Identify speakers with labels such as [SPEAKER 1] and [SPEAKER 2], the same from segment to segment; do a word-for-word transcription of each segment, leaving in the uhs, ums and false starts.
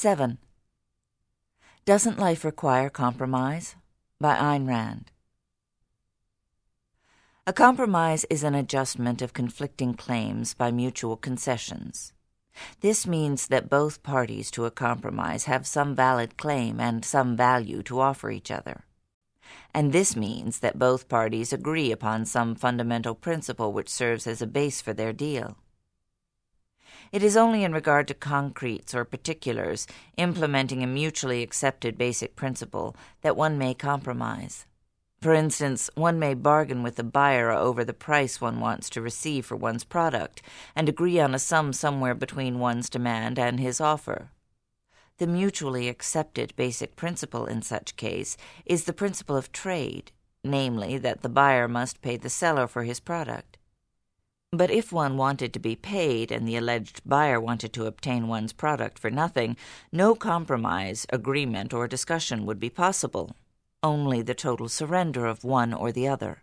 [SPEAKER 1] Seven. Doesn't Life Require Compromise? By Ayn Rand. A compromise is an adjustment of conflicting claims by mutual concessions. This means that both parties to a compromise have some valid claim and some value to offer each other. And this means that both parties agree upon some fundamental principle which serves as a base for their deal. It is only in regard to concretes or particulars, implementing a mutually accepted basic principle, that one may compromise. For instance, one may bargain with the buyer over the price one wants to receive for one's product, and agree on a sum somewhere between one's demand and his offer. The mutually accepted basic principle in such case is the principle of trade, namely that the buyer must pay the seller for his product. But if one wanted to be paid and the alleged buyer wanted to obtain one's product for nothing, no compromise, agreement, or discussion would be possible, only the total surrender of one or the other.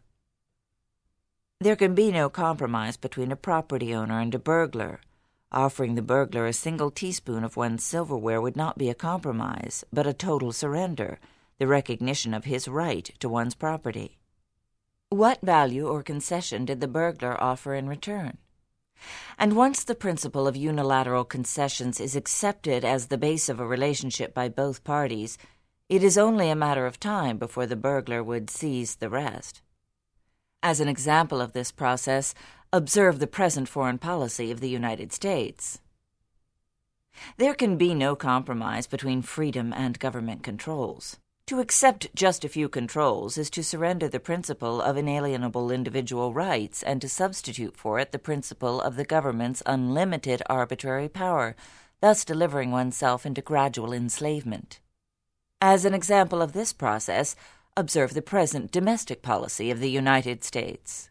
[SPEAKER 1] There can be no compromise between a property owner and a burglar. Offering the burglar a single teaspoon of one's silverware would not be a compromise, but a total surrender, the recognition of his right to one's property. What value or concession did the burglar offer in return? And once the principle of unilateral concessions is accepted as the base of a relationship by both parties, it is only a matter of time before the burglar would seize the rest. As an example of this process, observe the present foreign policy of the United States. There can be no compromise between freedom and government controls. To accept just a few controls is to surrender the principle of inalienable individual rights and to substitute for it the principle of the government's unlimited arbitrary power, thus delivering oneself into gradual enslavement. As an example of this process, observe the present domestic policy of the United States.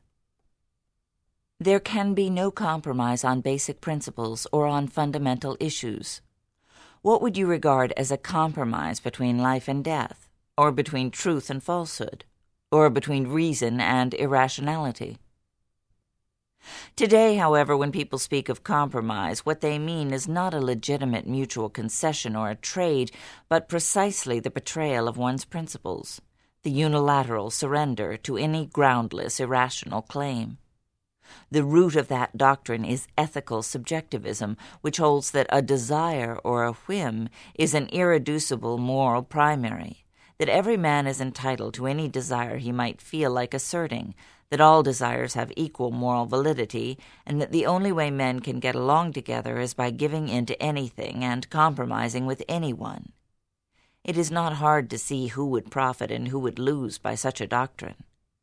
[SPEAKER 1] There can be no compromise on basic principles or on fundamental issues. What would you regard as a compromise between life and death, or between truth and falsehood, or between reason and irrationality? Today, however, when people speak of compromise, what they mean is not a legitimate mutual concession or a trade, but precisely the betrayal of one's principles, the unilateral surrender to any groundless, irrational claim. The root of that doctrine is ethical subjectivism, which holds that a desire or a whim is an irreducible moral primary, that every man is entitled to any desire he might feel like asserting, that all desires have equal moral validity, and that the only way men can get along together is by giving in to anything and compromising with anyone. It is not hard to see who would profit and who would lose by such a doctrine.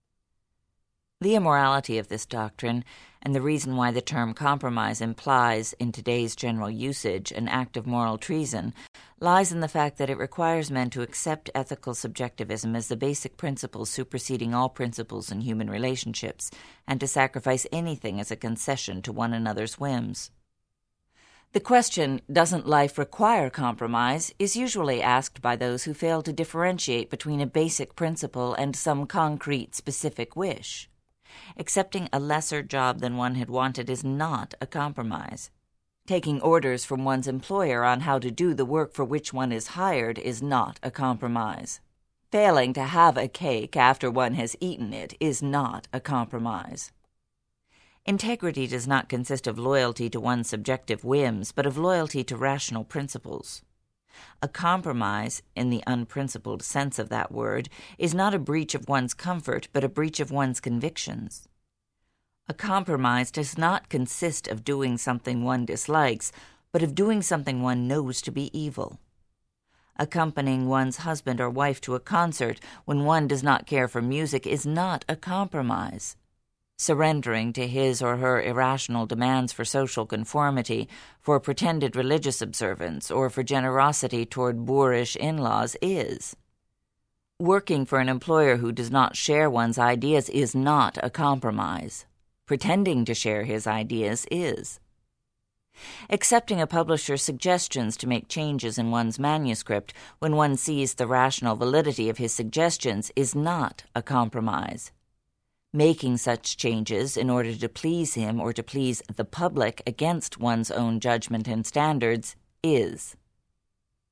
[SPEAKER 1] The immorality of this doctrine, and the reason why the term compromise implies, in today's general usage, an act of moral treason, lies in the fact that it requires men to accept ethical subjectivism as the basic principle superseding all principles in human relationships, and to sacrifice anything as a concession to one another's whims. The question, doesn't life require compromise, is usually asked by those who fail to differentiate between a basic principle and some concrete, specific wish. Accepting a lesser job than one had wanted is not a compromise. Taking orders from one's employer on how to do the work for which one is hired is not a compromise. Failing to have a cake after one has eaten it is not a compromise. Integrity does not consist of loyalty to one's subjective whims, but of loyalty to rational principles. A compromise, in the unprincipled sense of that word, is not a breach of one's comfort, but a breach of one's convictions. A compromise does not consist of doing something one dislikes, but of doing something one knows to be evil. Accompanying one's husband or wife to a concert when one does not care for music is not a compromise. Surrendering to his or her irrational demands for social conformity, for pretended religious observance, or for generosity toward boorish in-laws is. Working for an employer who does not share one's ideas is not a compromise. Pretending to share his ideas is. Accepting a publisher's suggestions to make changes in one's manuscript when one sees the rational validity of his suggestions is not a compromise. Making such changes in order to please him or to please the public against one's own judgment and standards is.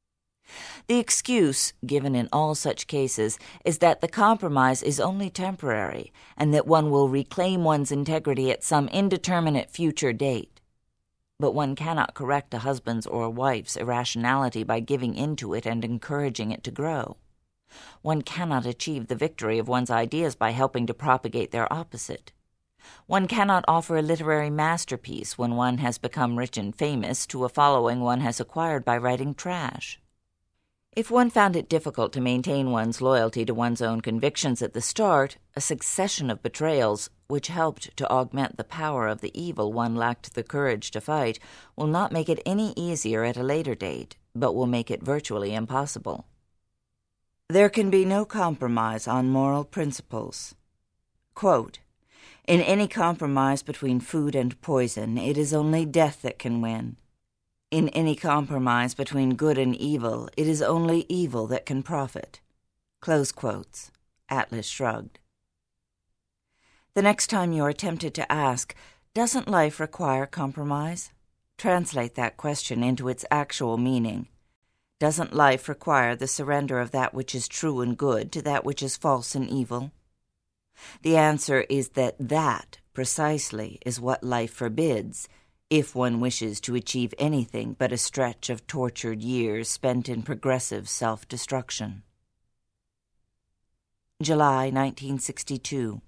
[SPEAKER 1] The excuse, given in all such cases, is that the compromise is only temporary and that one will reclaim one's integrity at some indeterminate future date. But one cannot correct a husband's or a wife's irrationality by giving in to it and encouraging it to grow. One cannot achieve the victory of one's ideas by helping to propagate their opposite. One cannot offer a literary masterpiece when one has become rich and famous to a following one has acquired by writing trash. If one found it difficult to maintain one's loyalty to one's own convictions at the start, a succession of betrayals, which helped to augment the power of the evil one lacked the courage to fight, will not make it any easier at a later date, but will make it virtually impossible. There can be no compromise on moral principles. Quote, "In any compromise between food and poison, it is only death that can win. In any compromise between good and evil, it is only evil that can profit." Close quotes. Atlas shrugged. The next time you are tempted to ask, "Doesn't life require compromise?" translate that question into its actual meaning. Doesn't life require the surrender of that which is true and good to that which is false and evil? The answer is that that, precisely, is what life forbids, if one wishes to achieve anything but a stretch of tortured years spent in progressive self-destruction. July nineteen sixty-two.